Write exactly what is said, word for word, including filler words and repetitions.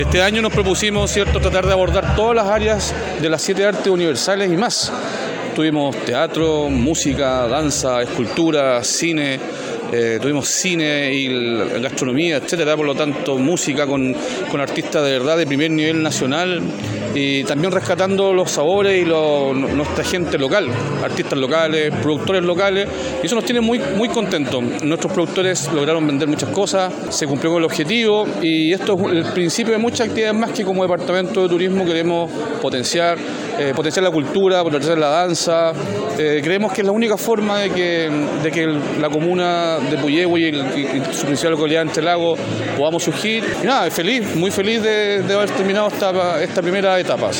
Este año nos propusimos, ¿cierto?, tratar de abordar todas las áreas de las siete artes universales y más. Tuvimos teatro, música, danza, escultura, cine, eh, tuvimos cine y gastronomía, etcétera. Por lo tanto, música con, con artistas de verdad de primer nivel nacional y también rescatando los sabores y lo, nuestra gente local, artistas locales, productores locales, y eso nos tiene muy, muy contentos. Nuestros productores lograron vender muchas cosas, se cumplió con el objetivo y esto es el principio de muchas actividades más que como departamento de turismo queremos potenciar, eh, potenciar la cultura, potenciar la danza. Eh, creemos que es la única forma de que, de que la comuna de Puyehue y, y su principal localidad Entre Lagos podamos surgir. Y nada, feliz, muy feliz de, de haber terminado esta, esta primera etapa.